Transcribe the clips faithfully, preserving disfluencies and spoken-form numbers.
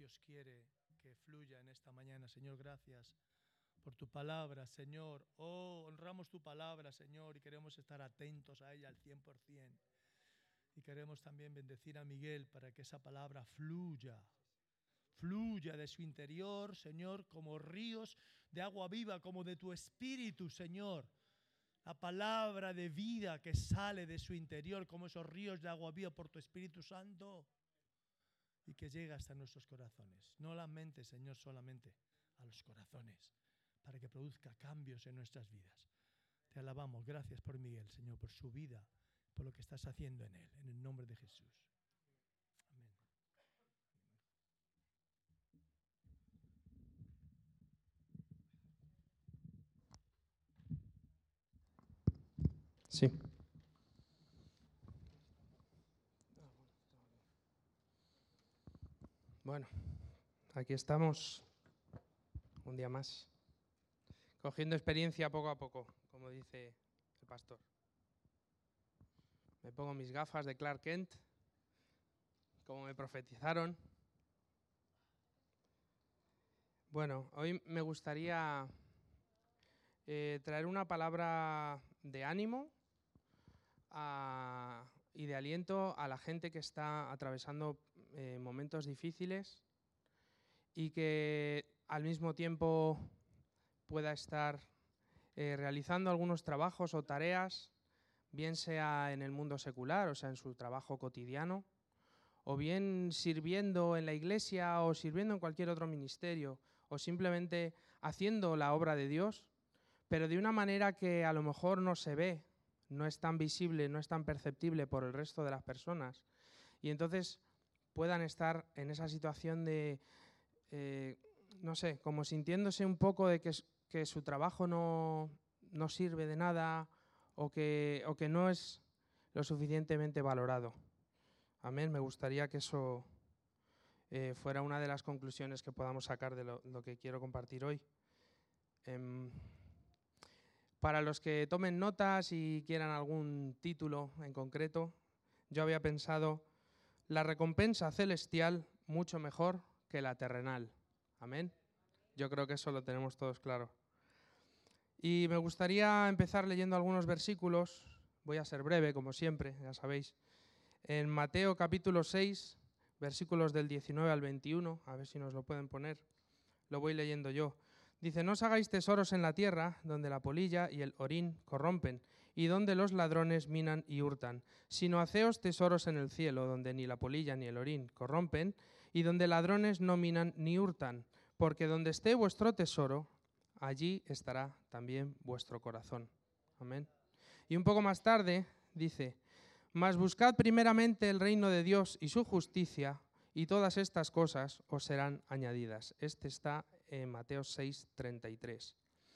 Dios quiere que fluya en esta mañana. Señor, gracias por tu palabra, Señor. Oh, honramos tu palabra, Señor, y queremos estar atentos a ella al cien por ciento. Y queremos también bendecir a Miguel para que esa palabra fluya, fluya de su interior, Señor, como ríos de agua viva, como de tu espíritu, Señor. La palabra de vida que sale de su interior, como esos ríos de agua viva por tu Espíritu Santo, y que llega hasta nuestros corazones. No la mente, Señor, solamente a los corazones, para que produzca cambios en nuestras vidas. Te alabamos. Gracias por Miguel, Señor, por su vida, por lo que estás haciendo en él, en el nombre de Jesús. Amén. Sí. Bueno, aquí estamos un día más, cogiendo experiencia poco a poco, como dice el pastor. Me pongo mis gafas de Clark Kent, como me profetizaron. Bueno, hoy me gustaría eh, traer una palabra de ánimo a, y de aliento a la gente que está atravesando eh, momentos difíciles y que al mismo tiempo pueda estar eh, realizando algunos trabajos o tareas, bien sea en el mundo secular, o sea, en su trabajo cotidiano, o bien sirviendo en la iglesia o sirviendo en cualquier otro ministerio, o simplemente haciendo la obra de Dios, pero de una manera que a lo mejor no se ve, no es tan visible, no es tan perceptible por el resto de las personas, y entonces puedan estar en esa situación de, eh, no sé, como sintiéndose un poco de que, que su trabajo no, no sirve de nada o que, o que no es lo suficientemente valorado. Amén. Me gustaría que eso eh, fuera una de las conclusiones que podamos sacar de lo, lo que quiero compartir hoy. Eh, para los que tomen notas y quieran algún título en concreto, yo había pensado la recompensa celestial mucho mejor que la terrenal. Amén. Yo creo que eso lo tenemos todos claro. Y me gustaría empezar leyendo algunos versículos. Voy a ser breve, como siempre, ya sabéis. En Mateo capítulo seis, versículos del diecinueve al veintiuno, a ver si nos lo pueden poner, lo voy leyendo yo. Dice, no os hagáis tesoros en la tierra, donde la polilla y el orín corrompen, y donde los ladrones minan y hurtan, sino haceos tesoros en el cielo, donde ni la polilla ni el orín corrompen, y donde ladrones no minan ni hurtan, porque donde esté vuestro tesoro, allí estará también vuestro corazón. Amén. Y un poco más tarde dice, mas buscad primeramente el reino de Dios y su justicia, y todas estas cosas os serán añadidas. Este está en Mateo seis, treinta y tres.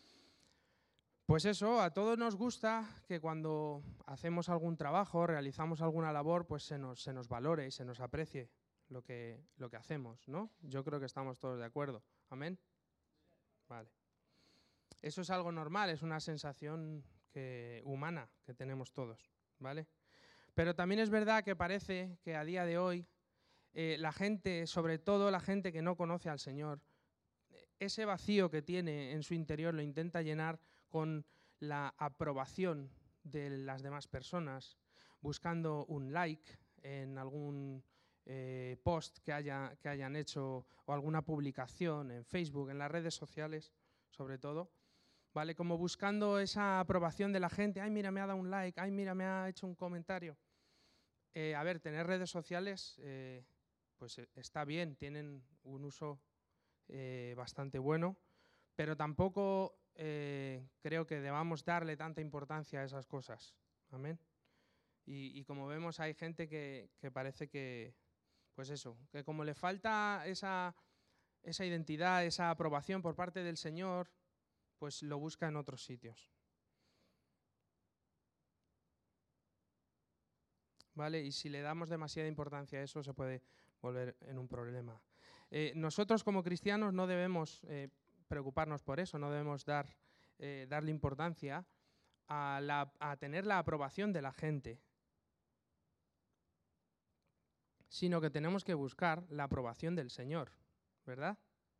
Pues eso, a todos nos gusta que cuando hacemos algún trabajo, realizamos alguna labor, pues se nos, se nos valore y se nos aprecie lo que, lo que hacemos, ¿no? Yo creo que estamos todos de acuerdo. ¿Amén? Vale. Eso es algo normal, es una sensación que, humana que tenemos todos, ¿vale? Pero también es verdad que parece que a día de hoy eh, la gente, sobre todo la gente que no conoce al Señor, ese vacío que tiene en su interior lo intenta llenar con la aprobación de las demás personas, buscando un like en algún eh, post que, haya, que hayan hecho o alguna publicación en Facebook, en las redes sociales, sobre todo, ¿vale? Como buscando esa aprobación de la gente. Ay, mira, me ha dado un like. Ay, mira, me ha hecho un comentario. Eh, a ver, tener redes sociales, eh, pues eh, está bien, tienen un uso eh, bastante bueno, pero tampoco eh, creo que debamos darle tanta importancia a esas cosas. Amén. Y, y como vemos, hay gente que, que parece que, pues eso, que como le falta esa, esa identidad, esa aprobación por parte del Señor, pues lo busca en otros sitios. ¿Vale? Y si le damos demasiada importancia a eso, se puede volver en un problema. Eh, nosotros como cristianos no debemos eh, preocuparnos por eso, no debemos dar, eh, darle importancia a, la, a tener la aprobación de la gente, sino que tenemos que buscar la aprobación del Señor. ¿verdad?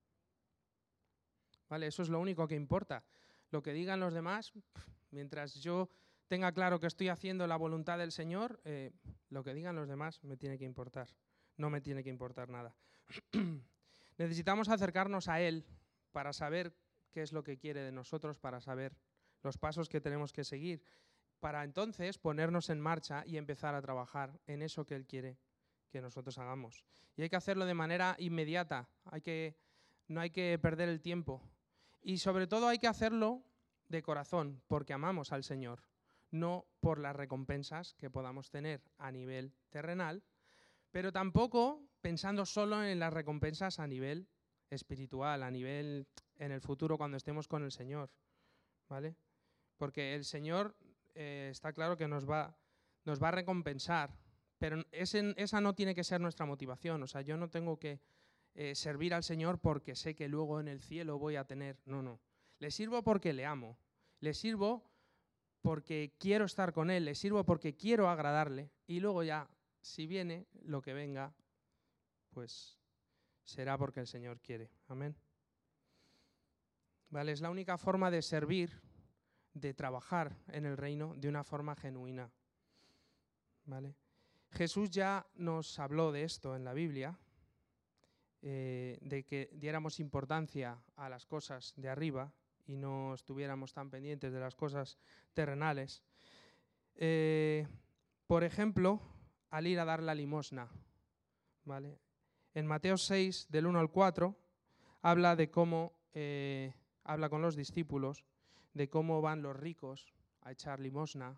¿Vale? Eso es lo único que importa. Lo que digan los demás, mientras yo tenga claro que estoy haciendo la voluntad del Señor, eh, lo que digan los demás me tiene que importar. No me tiene que importar nada. Necesitamos acercarnos a Él para saber qué es lo que quiere de nosotros, para saber los pasos que tenemos que seguir, para entonces ponernos en marcha y empezar a trabajar en eso que Él quiere que nosotros hagamos. Y hay que hacerlo de manera inmediata, hay que, no hay que perder el tiempo. Y sobre todo hay que hacerlo de corazón, porque amamos al Señor, no por las recompensas que podamos tener a nivel terrenal, pero tampoco pensando solo en las recompensas a nivel espiritual, a nivel en el futuro cuando estemos con el Señor, ¿vale? Porque el Señor eh, está claro que nos va, nos va a recompensar, pero ese, esa no tiene que ser nuestra motivación. O sea, yo no tengo que eh, servir al Señor porque sé que luego en el cielo voy a tener... No, no. Le sirvo porque le amo. Le sirvo porque quiero estar con Él. Le sirvo porque quiero agradarle. Y luego ya, si viene lo que venga, pues será porque el Señor quiere. Amén. Vale, es la única forma de servir, de trabajar en el reino de una forma genuina. ¿Vale? Jesús ya nos habló de esto en la Biblia, eh, de que diéramos importancia a las cosas de arriba y no estuviéramos tan pendientes de las cosas terrenales. Eh, por ejemplo, al ir a dar la limosna, ¿vale? En Mateo seis, del uno al cuatro, habla de cómo, eh, habla con los discípulos, de cómo van los ricos a echar limosna.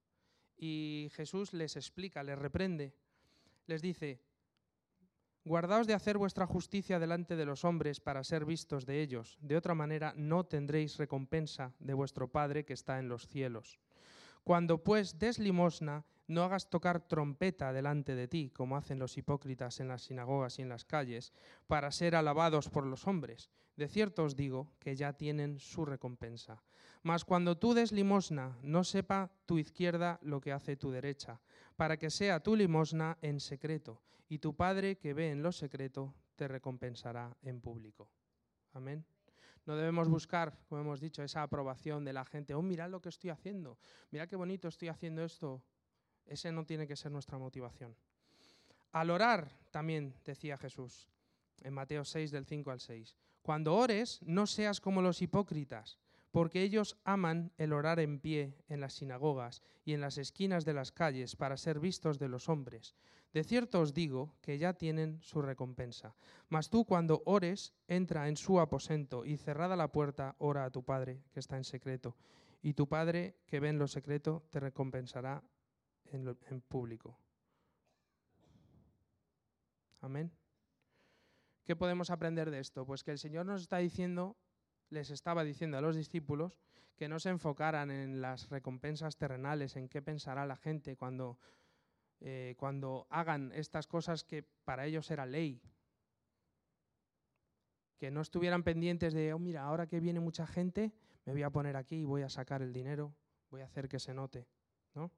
Y Jesús les explica, les reprende, les dice: guardaos de hacer vuestra justicia delante de los hombres para ser vistos de ellos. De otra manera no tendréis recompensa de vuestro Padre que está en los cielos. Cuando pues des limosna, no hagas tocar trompeta delante de ti, como hacen los hipócritas en las sinagogas y en las calles, para ser alabados por los hombres. De cierto os digo que ya tienen su recompensa. Mas cuando tú des limosna, no sepa tu izquierda lo que hace tu derecha, para que sea tu limosna en secreto, y tu Padre que ve en lo secreto te recompensará en público. Amén. No debemos buscar, como hemos dicho, esa aprobación de la gente. Oh, mirad lo que estoy haciendo. Mirad qué bonito estoy haciendo esto. Ese no tiene que ser nuestra motivación. Al orar, también decía Jesús, en Mateo seis, del cinco al seis. Cuando ores, no seas como los hipócritas, porque ellos aman el orar en pie en las sinagogas y en las esquinas de las calles para ser vistos de los hombres. De cierto os digo que ya tienen su recompensa. Mas tú cuando ores, entra en su aposento y cerrada la puerta, ora a tu Padre que está en secreto. Y tu Padre que ve en lo secreto te recompensará en, lo, en público. Amén. ¿Qué podemos aprender de esto? Pues que el Señor nos está diciendo, les estaba diciendo a los discípulos, que no se enfocaran en las recompensas terrenales, en qué pensará la gente cuando... Eh, cuando hagan estas cosas que para ellos era ley, que no estuvieran pendientes de, oh mira, ahora que viene mucha gente, me voy a poner aquí y voy a sacar el dinero, voy a hacer que se note, ¿no?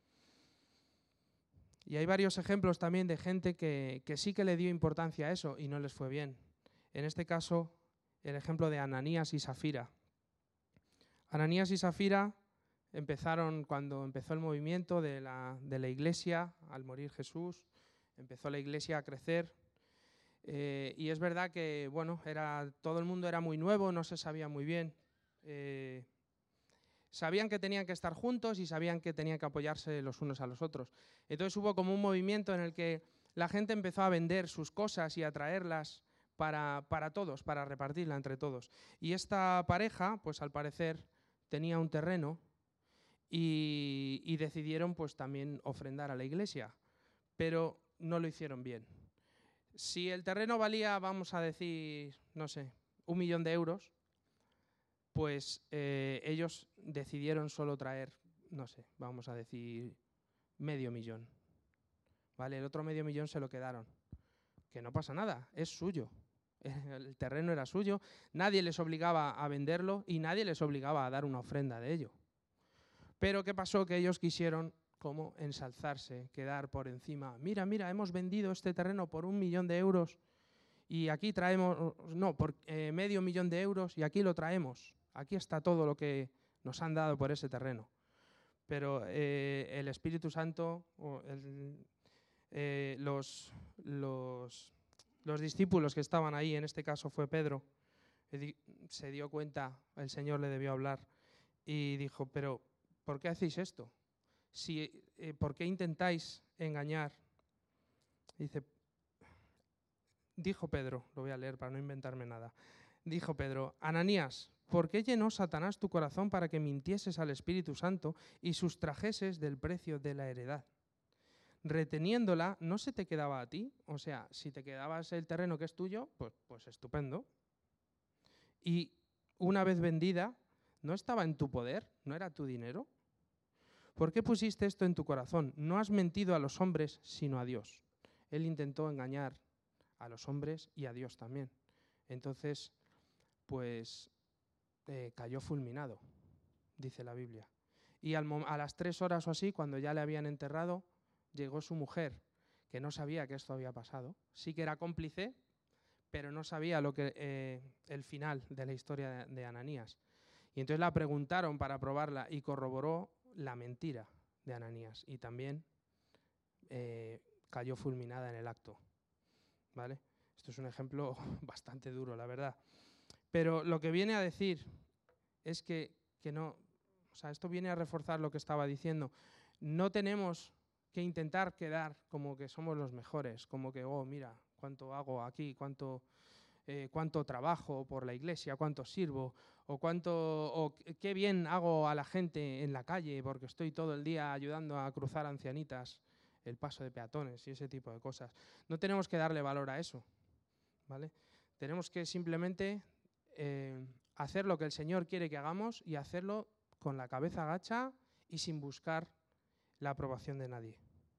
Y hay varios ejemplos también de gente que, que sí que le dio importancia a eso y no les fue bien. En este caso, el ejemplo de Ananías y Safira. Ananías y Safira empezaron cuando empezó el movimiento de la, de la iglesia, al morir Jesús, empezó la iglesia a crecer. Eh, y es verdad que, bueno, era, todo el mundo era muy nuevo, no se sabía muy bien. Eh, sabían que tenían que estar juntos y sabían que tenían que apoyarse los unos a los otros. Entonces hubo como un movimiento en el que la gente empezó a vender sus cosas y a traerlas para, para todos, para repartirla entre todos. Y esta pareja, pues al parecer, tenía un terreno. Y, y decidieron pues también ofrendar a la iglesia, pero no lo hicieron bien. Si el terreno valía, vamos a decir, no sé, un millón de euros, pues eh, ellos decidieron solo traer, no sé, vamos a decir, medio millón. ¿Vale? El otro medio millón se lo quedaron. Que no pasa nada, es suyo. El terreno era suyo, nadie les obligaba a venderlo y nadie les obligaba a dar una ofrenda de ello. Pero ¿qué pasó? Que ellos quisieron como ensalzarse, quedar por encima. Mira, mira, hemos vendido este terreno por un millón de euros y aquí traemos, no, por eh, medio millón de euros y aquí lo traemos. Aquí está todo lo que nos han dado por ese terreno. Pero eh, el Espíritu Santo, o el, eh, los, los, los discípulos que estaban ahí, en este caso fue Pedro, se dio cuenta, el Señor le debió hablar y dijo, pero ¿por qué hacéis esto? Si, eh, ¿Por qué intentáis engañar? Dice, dijo Pedro, lo voy a leer para no inventarme nada. Dijo Pedro, Ananías, ¿por qué llenó Satanás tu corazón para que mintieses al Espíritu Santo y sustrajeses del precio de la heredad? Reteniéndola, ¿no se te quedaba a ti? O sea, si te quedabas el terreno que es tuyo, pues, pues estupendo. Y una vez vendida, ¿no estaba en tu poder? ¿No era tu dinero? ¿Por qué pusiste esto en tu corazón? No has mentido a los hombres, sino a Dios. Él intentó engañar a los hombres y a Dios también. Entonces, pues eh, cayó fulminado, dice la Biblia. Y al a las tres horas o así, cuando ya le habían enterrado, llegó su mujer, que no sabía que esto había pasado. Sí que era cómplice, pero no sabía lo que, eh, el final de la historia de, de Ananías. Y entonces la preguntaron para probarla y corroboró la mentira de Ananías. Y también eh, cayó fulminada en el acto. ¿Vale? Esto es un ejemplo bastante duro, la verdad. Pero lo que viene a decir es que, que no, o sea, esto viene a reforzar lo que estaba diciendo. No tenemos que intentar quedar como que somos los mejores, como que, oh, mira, cuánto hago aquí, cuánto, eh, cuánto trabajo por la iglesia, cuánto sirvo, o cuánto, o qué bien hago a la gente en la calle porque estoy todo el día ayudando a cruzar ancianitas el paso de peatones y ese tipo de cosas. No tenemos que darle valor a eso, ¿vale? Tenemos que simplemente eh, hacer lo que el Señor quiere que hagamos y hacerlo con la cabeza agacha y sin buscar la aprobación de nadie.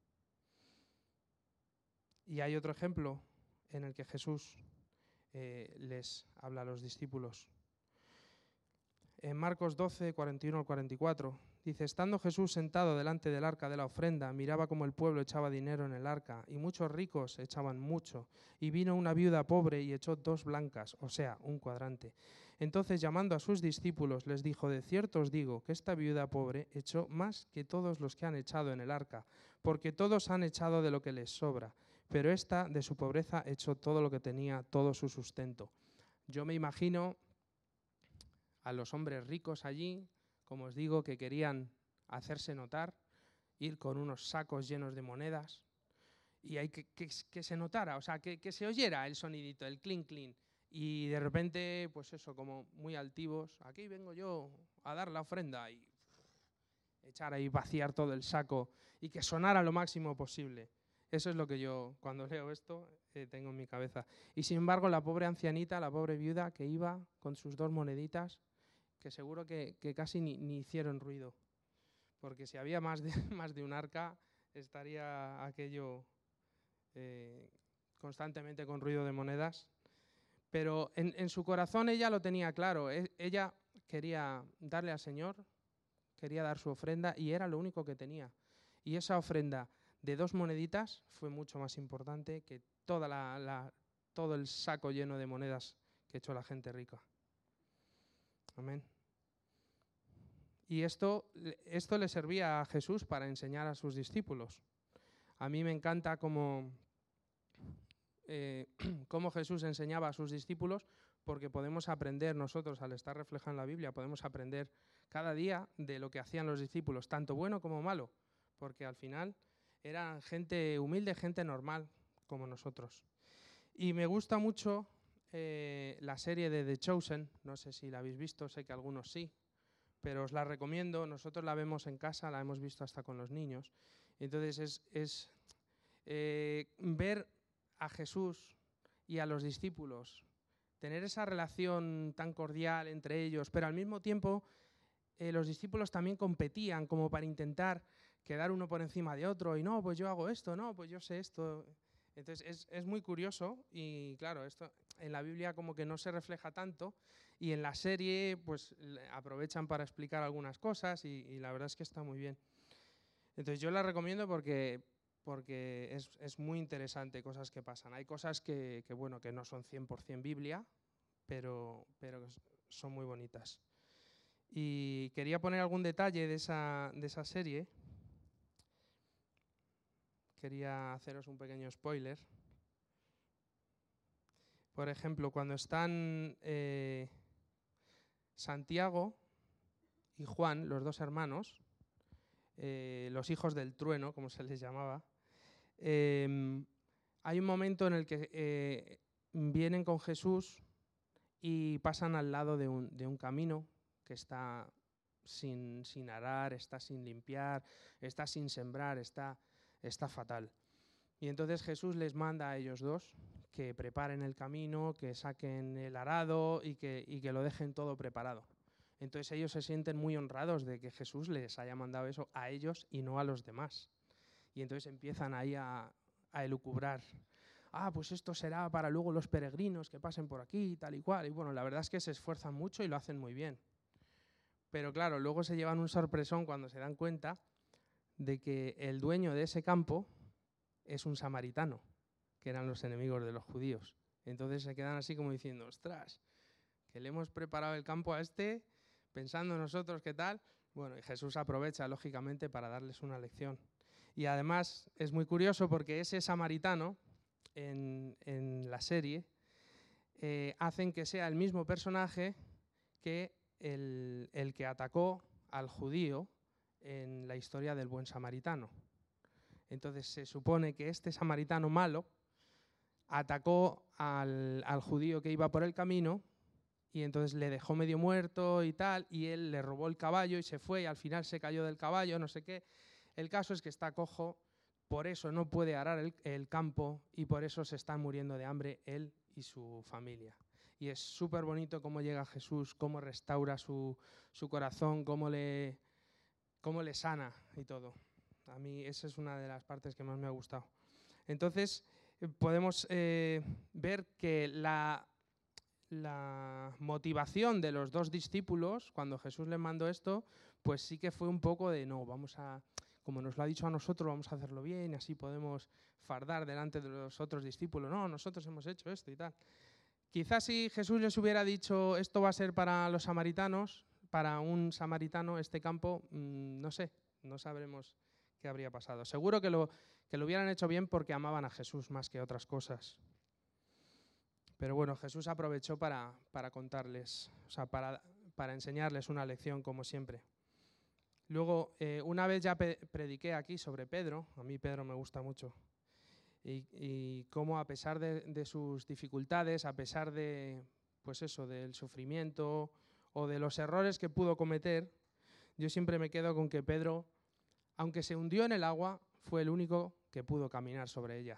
Y hay otro ejemplo en el que Jesús eh, les habla a los discípulos. En Marcos doce, cuarenta y uno al cuarenta y cuatro, dice, estando Jesús sentado delante del arca de la ofrenda, miraba cómo el pueblo echaba dinero en el arca, y muchos ricos echaban mucho, y vino una viuda pobre y echó dos blancas, o sea, un cuadrante. Entonces, llamando a sus discípulos, les dijo, de cierto os digo que esta viuda pobre echó más que todos los que han echado en el arca, porque todos han echado de lo que les sobra, pero esta de su pobreza echó todo lo que tenía, todo su sustento. Yo me imagino a los hombres ricos allí, como os digo, que querían hacerse notar, ir con unos sacos llenos de monedas, y hay que, que, que se notara, o sea, que, que se oyera el sonidito, el clink clink, y de repente, pues eso, como muy altivos, aquí vengo yo a dar la ofrenda, y echar ahí, vaciar todo el saco, y que sonara lo máximo posible. Eso es lo que yo, cuando leo esto, eh, tengo en mi cabeza. Y sin embargo, la pobre ancianita, la pobre viuda, que iba con sus dos moneditas, que seguro que, que casi ni, ni hicieron ruido, porque si había más de, más de un arca, estaría aquello eh, constantemente con ruido de monedas. Pero en, en su corazón ella lo tenía claro, e, ella quería darle al Señor, quería dar su ofrenda y era lo único que tenía. Y esa ofrenda de dos moneditas fue mucho más importante que toda la, la, todo el saco lleno de monedas que echó la gente rica. Amén. Y esto, esto le servía a Jesús para enseñar a sus discípulos. A mí me encanta cómo, eh, cómo Jesús enseñaba a sus discípulos, porque podemos aprender nosotros, al estar reflejado en la Biblia, podemos aprender cada día de lo que hacían los discípulos, tanto bueno como malo, porque al final eran gente humilde, gente normal, como nosotros. Y me gusta mucho eh, la serie de The Chosen, no sé si la habéis visto, sé que algunos sí, pero os la recomiendo, nosotros la vemos en casa, la hemos visto hasta con los niños. Entonces es, es eh, ver a Jesús y a los discípulos, tener esa relación tan cordial entre ellos, pero al mismo tiempo eh, los discípulos también competían como para intentar quedar uno por encima de otro, y no, pues yo hago esto, no, pues yo sé esto. Entonces es, es muy curioso y claro, esto en la Biblia como que no se refleja tanto y en la serie pues aprovechan para explicar algunas cosas y, y la verdad es que está muy bien. Entonces yo la recomiendo porque porque es, es muy interesante cosas que pasan. Hay cosas que, que, bueno, que no son cien por cien Biblia, pero, pero son muy bonitas. Y quería poner algún detalle de esa, de esa serie. Quería haceros un pequeño spoiler. Por ejemplo, cuando están eh, Santiago y Juan, los dos hermanos, eh, los hijos del trueno, como se les llamaba, eh, hay un momento en el que eh, vienen con Jesús y pasan al lado de un, de un camino que está sin, sin arar, está sin limpiar, está sin sembrar, está, está fatal. Y entonces Jesús les manda a ellos dos que preparen el camino, que saquen el arado y que, y que lo dejen todo preparado. Entonces ellos se sienten muy honrados de que Jesús les haya mandado eso a ellos y no a los demás. Y entonces empiezan ahí a, a elucubrar. Ah, pues esto será para luego los peregrinos que pasen por aquí y tal y cual. Y bueno, la verdad es que se esfuerzan mucho y lo hacen muy bien. Pero claro, luego se llevan un sorpresón cuando se dan cuenta de que el dueño de ese campo es un samaritano, que eran los enemigos de los judíos. Entonces se quedan así como diciendo, ostras, que le hemos preparado el campo a este, pensando nosotros qué tal. Bueno, y Jesús aprovecha, lógicamente, para darles una lección. Y además es muy curioso porque ese samaritano, en, en la serie, eh, hacen que sea el mismo personaje que el, el que atacó al judío en la historia del buen samaritano. Entonces se supone que este samaritano malo atacó al, al judío que iba por el camino y entonces le dejó medio muerto y tal, y él le robó el caballo y se fue y al final se cayó del caballo, no sé qué. El caso es que está cojo, por eso no puede arar el, el campo y por eso se están muriendo de hambre él y su familia. Y es súper bonito cómo llega Jesús, cómo restaura su, su corazón, cómo le, cómo le sana y todo. A mí esa es una de las partes que más me ha gustado. Entonces podemos eh, ver que la, la motivación de los dos discípulos, cuando Jesús les mandó esto, pues sí que fue un poco de, no, vamos a, como nos lo ha dicho a nosotros, vamos a hacerlo bien y así podemos fardar delante de los otros discípulos. No, nosotros hemos hecho esto y tal. Quizás si Jesús les hubiera dicho, esto va a ser para los samaritanos, para un samaritano este campo, mmm, no sé, no sabremos qué habría pasado. Seguro que lo, que lo hubieran hecho bien porque amaban a Jesús más que otras cosas. Pero bueno, Jesús aprovechó para, para contarles, o sea, para, para enseñarles una lección, como siempre. Luego, eh, una vez ya pe- prediqué aquí sobre Pedro, a mí Pedro me gusta mucho, y, y cómo a pesar de, de sus dificultades, a pesar de, pues eso, del sufrimiento o de los errores que pudo cometer, yo siempre me quedo con que Pedro, aunque se hundió en el agua, fue el único que pudo caminar sobre ella.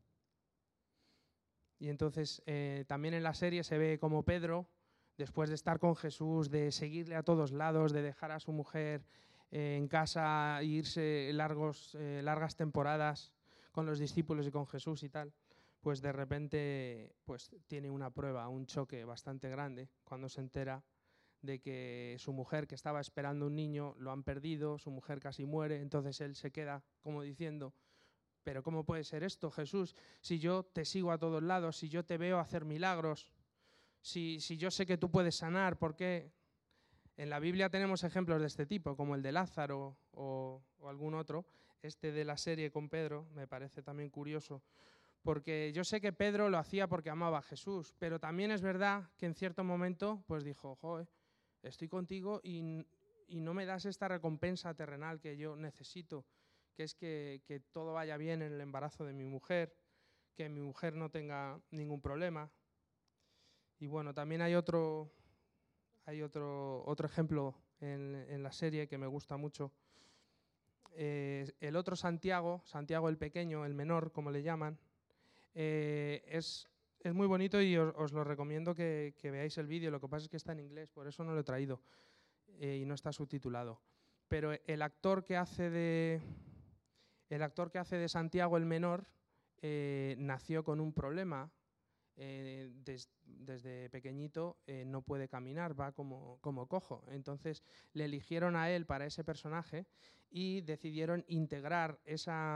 Y entonces eh, también en la serie se ve como Pedro, después de estar con Jesús, de seguirle a todos lados, de dejar a su mujer eh, en casa e irse largos, eh, largas temporadas con los discípulos y con Jesús y tal, pues de repente pues, tiene una prueba, un choque bastante grande cuando se entera de que su mujer, que estaba esperando un niño, lo han perdido, su mujer casi muere, entonces él se queda como diciendo, pero ¿cómo puede ser esto, Jesús? Si yo te sigo a todos lados, si yo te veo hacer milagros, si, si yo sé que tú puedes sanar, ¿por qué? En la Biblia tenemos ejemplos de este tipo, como el de Lázaro o, o algún otro. Este de la serie con Pedro me parece también curioso, porque yo sé que Pedro lo hacía porque amaba a Jesús, pero también es verdad que en cierto momento pues dijo, joder, estoy contigo y, y no me das esta recompensa terrenal que yo necesito, que es que, que todo vaya bien en el embarazo de mi mujer, que mi mujer no tenga ningún problema. Y bueno, también hay otro, hay otro, otro ejemplo en, en la serie que me gusta mucho. Eh, el otro Santiago, Santiago el pequeño, el menor, como le llaman, eh, es, es muy bonito y os, os lo recomiendo que, que veáis el vídeo. Lo que pasa es que está en inglés, por eso no lo he traído eh, y no está subtitulado. Pero el actor que hace de... El actor que hace de Santiago el menor eh, nació con un problema. Eh, des, desde pequeñito eh, no puede caminar, va como, como cojo. Entonces le eligieron a él para ese personaje y decidieron integrar esa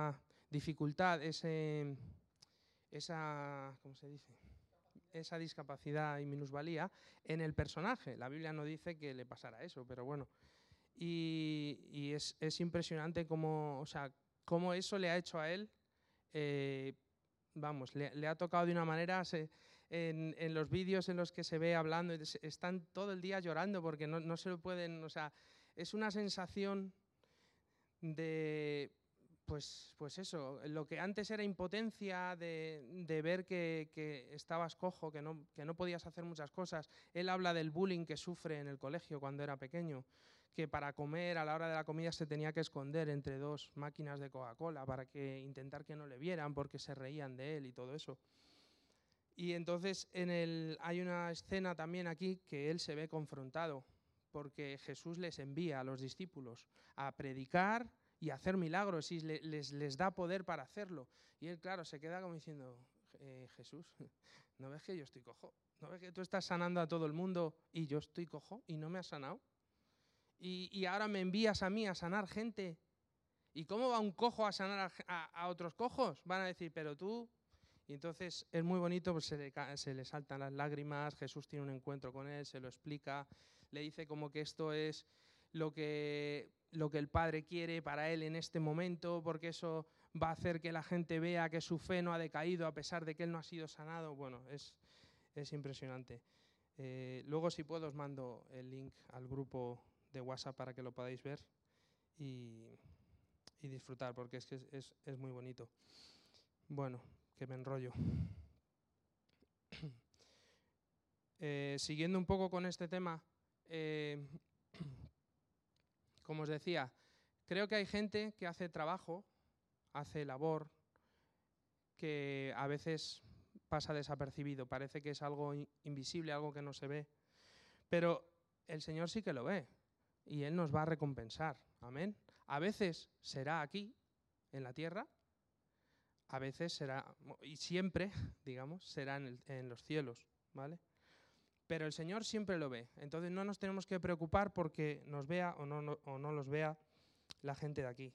dificultad, ese, esa, ¿cómo se dice? esa discapacidad y minusvalía en el personaje. La Biblia no dice que le pasara eso, pero bueno. Y, y es, es impresionante cómo, o sea, cómo eso le ha hecho a él, eh, vamos, le, le ha tocado de una manera, se, en, en los vídeos en los que se ve hablando, están todo el día llorando porque no, no se lo pueden, o sea, es una sensación de... Pues, pues eso, lo que antes era impotencia de, de ver que, que estabas cojo, que no, que no podías hacer muchas cosas. Él habla del bullying que sufre en el colegio cuando era pequeño, que para comer, a la hora de la comida, se tenía que esconder entre dos máquinas de Coca-Cola para que, intentar que no le vieran porque se reían de él y todo eso. Y entonces en el, hay una escena también aquí que él se ve confrontado porque Jesús les envía a los discípulos a predicar y hacer milagros y les, les da poder para hacerlo. Y él, claro, se queda como diciendo, eh, Jesús, ¿no ves que yo estoy cojo? ¿No ves que tú estás sanando a todo el mundo y yo estoy cojo y no me has sanado? Y, y ahora me envías a mí a sanar gente. ¿Y cómo va un cojo a sanar a, a, a otros cojos? Van a decir, pero tú... Y entonces es muy bonito, pues se le, se le saltan las lágrimas, Jesús tiene un encuentro con él, se lo explica, le dice como que esto es lo que... lo que el Padre quiere para él en este momento, porque eso va a hacer que la gente vea que su fe no ha decaído a pesar de que él no ha sido sanado. Bueno, es, es impresionante. Eh, luego, si puedo, os mando el link al grupo de WhatsApp para que lo podáis ver y, y disfrutar, porque es que es, es, es muy bonito. Bueno, que me enrollo. eh, siguiendo un poco con este tema, eh, como os decía, creo que hay gente que hace trabajo, hace labor, que a veces pasa desapercibido, parece que es algo invisible, algo que no se ve, pero el Señor sí que lo ve y Él nos va a recompensar, amén. A veces será aquí, en la tierra, a veces será, y siempre, digamos, será en, el, en los cielos, ¿vale? Pero el Señor siempre lo ve, entonces no nos tenemos que preocupar porque nos vea o no, no, o no los vea la gente de aquí.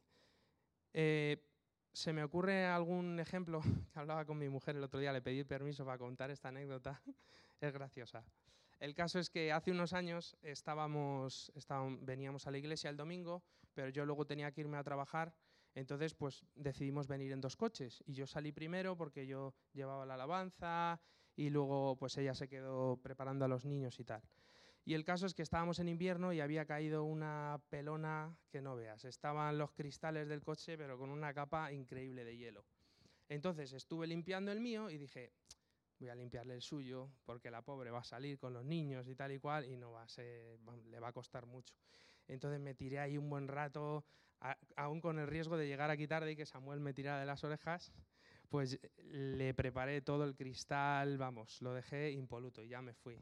Eh, se me ocurre algún ejemplo, que hablaba con mi mujer el otro día, le pedí permiso para contar esta anécdota, es graciosa. El caso es que hace unos años estábamos, estábamos, veníamos a la iglesia el domingo, pero yo luego tenía que irme a trabajar, entonces pues decidimos venir en dos coches, y yo salí primero porque yo llevaba la alabanza, y luego pues ella se quedó preparando a los niños y tal. Y el caso es que estábamos en invierno y había caído una pelona que no veas. Estaban los cristales del coche, pero con una capa increíble de hielo. Entonces estuve limpiando el mío y dije, voy a limpiarle el suyo, porque la pobre va a salir con los niños y tal y cual, y no va a ser, le va a costar mucho. Entonces me tiré ahí un buen rato, a, aún con el riesgo de llegar aquí tarde y que Samuel me tirara de las orejas, pues le preparé todo el cristal, vamos, lo dejé impoluto y ya me fui.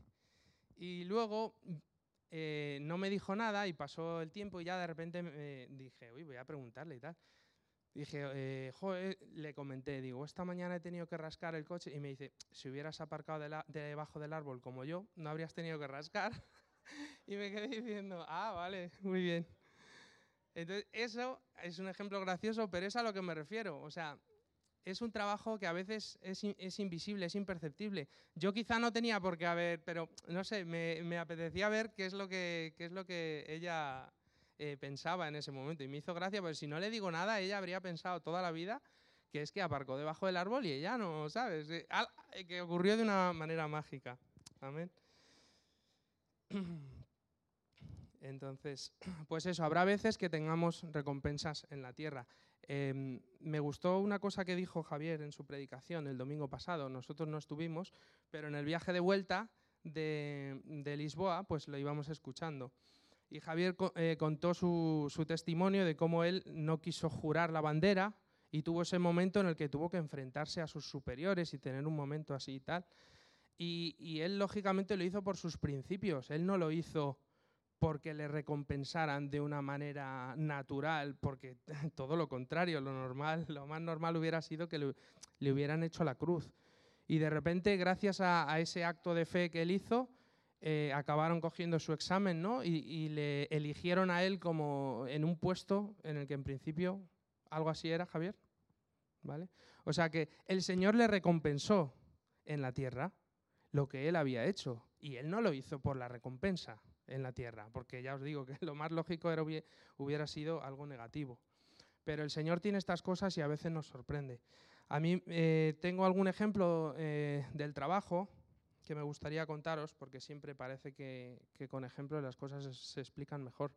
Y luego eh, no me dijo nada y pasó el tiempo y ya de repente me dije, uy, voy a preguntarle y tal. Dije, eh, joder, le comenté, digo, esta mañana he tenido que rascar el coche y me dice, si hubieras aparcado de la, debajo del árbol como yo, no habrías tenido que rascar. Y me quedé diciendo, ah, vale, muy bien. Entonces, eso es un ejemplo gracioso, pero es a lo que me refiero. O sea, es un trabajo que a veces es, es invisible, es imperceptible. Yo quizá no tenía por qué haber, pero no sé, me, me apetecía ver qué es lo que, qué es lo que ella eh, pensaba en ese momento. Y me hizo gracia, porque si no le digo nada, ella habría pensado toda la vida que es que aparcó debajo del árbol y ella no, ¿sabes? Eh, al, eh, que ocurrió de una manera mágica. Amén. Entonces, pues eso, habrá veces que tengamos recompensas en la tierra. Eh, me gustó una cosa que dijo Javier en su predicación el domingo pasado. Nosotros no estuvimos, pero en el viaje de vuelta de, de Lisboa, pues lo íbamos escuchando. Y Javier eh, contó su, su testimonio de cómo él no quiso jurar la bandera y tuvo ese momento en el que tuvo que enfrentarse a sus superiores y tener un momento así y tal. Y, y él, lógicamente, lo hizo por sus principios. Él no lo hizo porque le recompensaran de una manera natural, porque todo lo contrario, lo normal, lo más normal hubiera sido que le, le hubieran hecho la cruz. Y de repente, gracias a, a ese acto de fe que él hizo, eh, acabaron cogiendo su examen, ¿no? Y, y le eligieron a él como en un puesto en el que en principio, algo así era, Javier. ¿vale? O sea que el Señor le recompensó en la tierra lo que él había hecho, y él no lo hizo por la recompensa en la tierra, porque ya os digo que lo más lógico era, hubiera sido algo negativo. Pero el Señor tiene estas cosas y a veces nos sorprende. A mí eh, tengo algún ejemplo eh, del trabajo que me gustaría contaros, porque siempre parece que, que con ejemplos las cosas se, se explican mejor.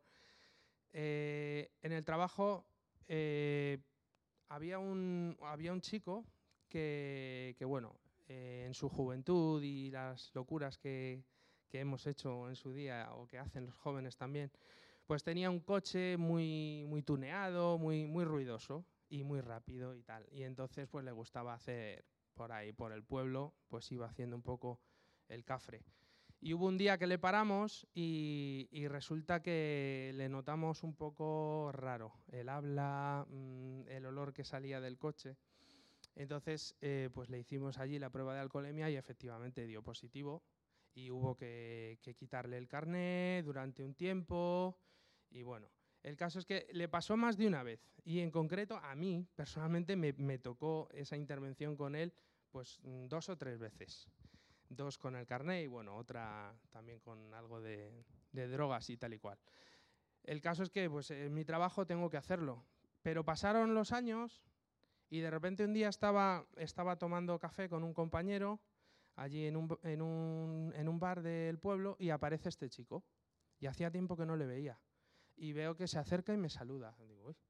Eh, en el trabajo eh, había, un, había un chico que, que bueno, eh, en su juventud y las locuras que, que hemos hecho en su día, o que hacen los jóvenes también, pues tenía un coche muy, muy tuneado, muy, muy ruidoso y muy rápido y tal. Y entonces pues le gustaba hacer por ahí, por el pueblo, pues iba haciendo un poco el cafre. Y hubo un día que le paramos y, y resulta que le notamos un poco raro el habla, mmm, el olor que salía del coche. Entonces eh, pues le hicimos allí la prueba de alcoholemia y efectivamente dio positivo y hubo que, que quitarle el carné durante un tiempo. Y bueno, el caso es que le pasó más de una vez y en concreto a mí personalmente me, me tocó esa intervención con él pues dos o tres veces. Dos con el carné y bueno, otra también con algo de, de drogas y tal y cual. El caso es que pues en mi trabajo tengo que hacerlo, pero pasaron los años y de repente un día estaba, estaba tomando café con un compañero allí en un, en, un, en un bar del pueblo y aparece este chico y hacía tiempo que no le veía. Y veo que se acerca y me saluda. Digo, uy.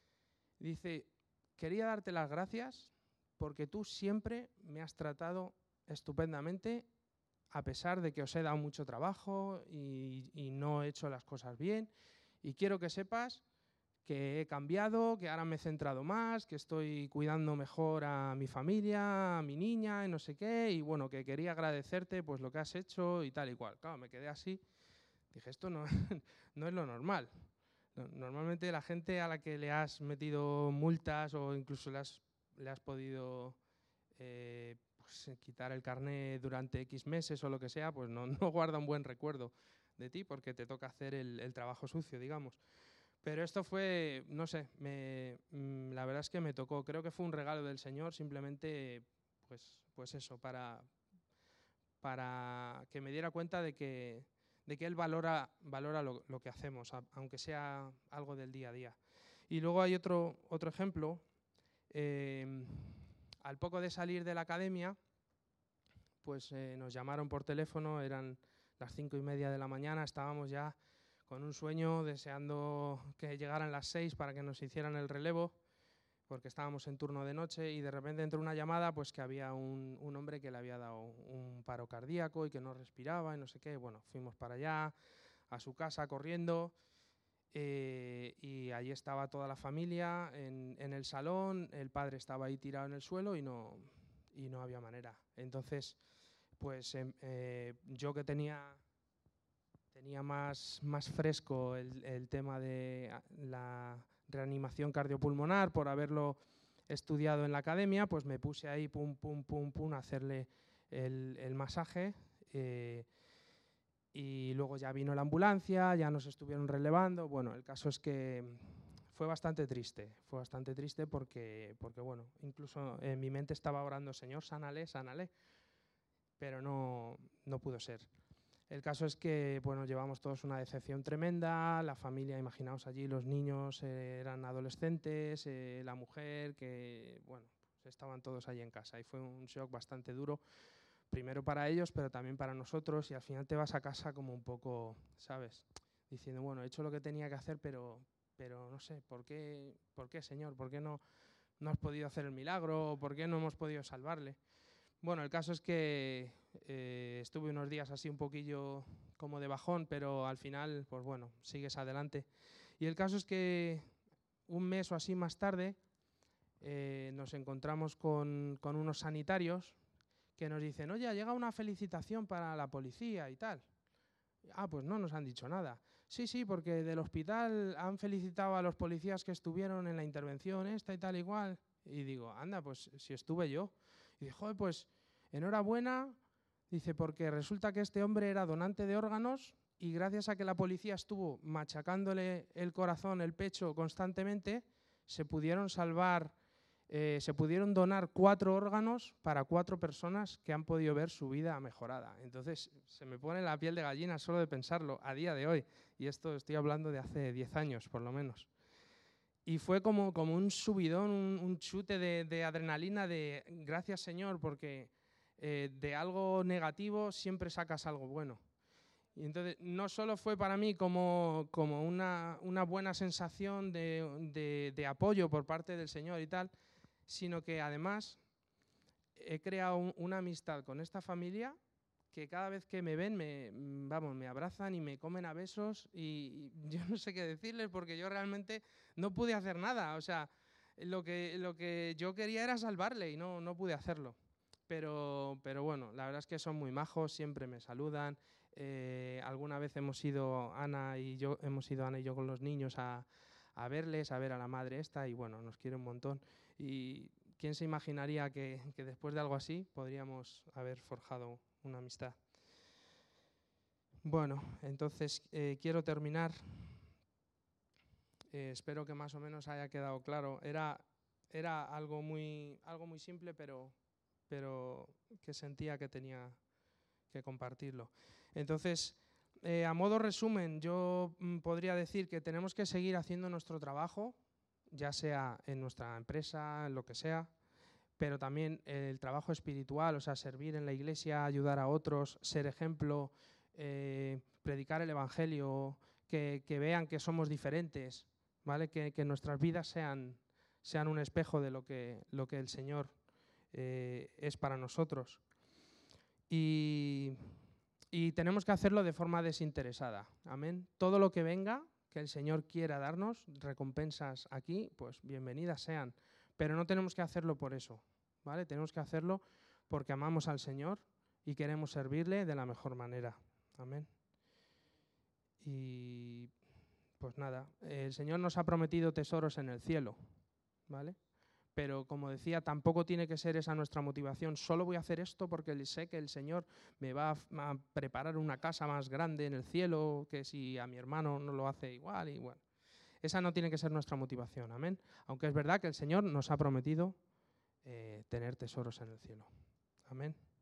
Dice, quería darte las gracias porque tú siempre me has tratado estupendamente a pesar de que os he dado mucho trabajo y, y no he hecho las cosas bien. Y quiero que sepas que he cambiado, que ahora me he centrado más, que estoy cuidando mejor a mi familia, a mi niña y no sé qué. Y bueno, que quería agradecerte pues lo que has hecho y tal y cual. Claro, me quedé así. Dije, esto no, no es lo normal. Normalmente la gente a la que le has metido multas o incluso le has, le has podido eh, pues, quitar el carné durante X meses o lo que sea, pues no, no guarda un buen recuerdo de ti porque te toca hacer el, el trabajo sucio, digamos. Pero esto fue, no sé, me, la verdad es que me tocó. Creo que fue un regalo del Señor, simplemente, pues, pues eso, para, para que me diera cuenta de que de que Él valora, valora lo, lo que hacemos, a, aunque sea algo del día a día. Y luego hay otro, otro ejemplo. Eh, al poco de salir de la academia, pues eh, nos llamaron por teléfono, eran las cinco y media de la mañana, estábamos ya con un sueño, deseando que llegaran las seis para que nos hicieran el relevo, porque estábamos en turno de noche y de repente entró una llamada pues que había un, un hombre que le había dado un paro cardíaco y que no respiraba y no sé qué. Bueno, fuimos para allá, a su casa corriendo eh, y allí estaba toda la familia en, en el salón, el padre estaba ahí tirado en el suelo y no, y no había manera. Entonces, pues eh, eh, yo que tenía, tenía más, más fresco el, el tema de la reanimación cardiopulmonar por haberlo estudiado en la academia, pues me puse ahí pum, pum, pum, pum, a hacerle el, el masaje eh, y luego ya vino la ambulancia, ya nos estuvieron relevando. Bueno, el caso es que fue bastante triste, fue bastante triste porque, porque bueno, incluso en mi mente estaba orando, Señor, sánale, sánale, pero no, no pudo ser. El caso es que bueno, llevamos todos una decepción tremenda, la familia, imaginaos allí, los niños eh, eran adolescentes, eh, la mujer, que bueno, pues estaban todos allí en casa y fue un shock bastante duro, primero para ellos, pero también para nosotros, y al final te vas a casa como un poco, ¿sabes? Diciendo, bueno, he hecho lo que tenía que hacer, pero, pero no sé, ¿por qué, por qué, Señor? ¿Por qué no, no has podido hacer el milagro? ¿Por qué no hemos podido salvarle? Bueno, el caso es que eh, estuve unos días así un poquillo como de bajón, pero al final, pues bueno, sigues adelante. Y el caso es que un mes o así más tarde eh, nos encontramos con, con unos sanitarios que nos dicen, oye, ha llegado una felicitación para la policía y tal. Ah, pues no nos han dicho nada. Sí, sí, porque del hospital han felicitado a los policías que estuvieron en la intervención esta y tal igual. Y digo, anda, pues si estuve yo. Y dice, joder, pues enhorabuena, dice, porque resulta que este hombre era donante de órganos y gracias a que la policía estuvo machacándole el corazón, el pecho constantemente, se pudieron salvar eh, se pudieron donar cuatro órganos para cuatro personas que han podido ver su vida mejorada. Entonces, se me pone la piel de gallina solo de pensarlo a día de hoy. Y esto estoy hablando de hace diez años, por lo menos. Y fue como, como un subidón, un, un chute de, de adrenalina de gracias, Señor, porque eh, de algo negativo siempre sacas algo bueno. Y entonces no solo fue para mí como, como una, una buena sensación de, de, de apoyo por parte del Señor y tal, sino que además he creado un, una amistad con esta familia que cada vez que me ven, me, vamos, me abrazan y me comen a besos y, y yo no sé qué decirles porque yo realmente no pude hacer nada. O sea, lo que, lo que yo quería era salvarle y no, no pude hacerlo. Pero, pero bueno, la verdad es que son muy majos, siempre me saludan. Eh, alguna vez hemos ido, Ana y yo, hemos ido Ana y yo con los niños a, a verles, a ver a la madre esta y bueno, nos quiere un montón. Y ¿quién se imaginaría que, que después de algo así podríamos haber forjado una amistad? Bueno, entonces eh, quiero terminar. Eh, espero que más o menos haya quedado claro. Era, era algo, muy, algo muy simple, pero, pero que sentía que tenía que compartirlo. Entonces, eh, a modo resumen, yo mm, podría decir que tenemos que seguir haciendo nuestro trabajo, ya sea en nuestra empresa, en lo que sea, pero también el trabajo espiritual, o sea, servir en la iglesia, ayudar a otros, ser ejemplo, eh, predicar el evangelio, que, que vean que somos diferentes, ¿vale? Que, que nuestras vidas sean, sean un espejo de lo que, lo que el Señor eh, es para nosotros. Y, y tenemos que hacerlo de forma desinteresada, amén. Todo lo que venga, que el Señor quiera darnos, recompensas aquí, pues bienvenidas sean. Pero no tenemos que hacerlo por eso, ¿vale? Tenemos que hacerlo porque amamos al Señor y queremos servirle de la mejor manera. Amén. Y pues nada, el Señor nos ha prometido tesoros en el cielo, ¿vale? Pero como decía, tampoco tiene que ser esa nuestra motivación. Solo voy a hacer esto porque sé que el Señor me va a, a preparar una casa más grande en el cielo, que si a mi hermano no lo hace igual y bueno. Esa no tiene que ser nuestra motivación, amén. Aunque es verdad que el Señor nos ha prometido eh, tener tesoros en el cielo. Amén.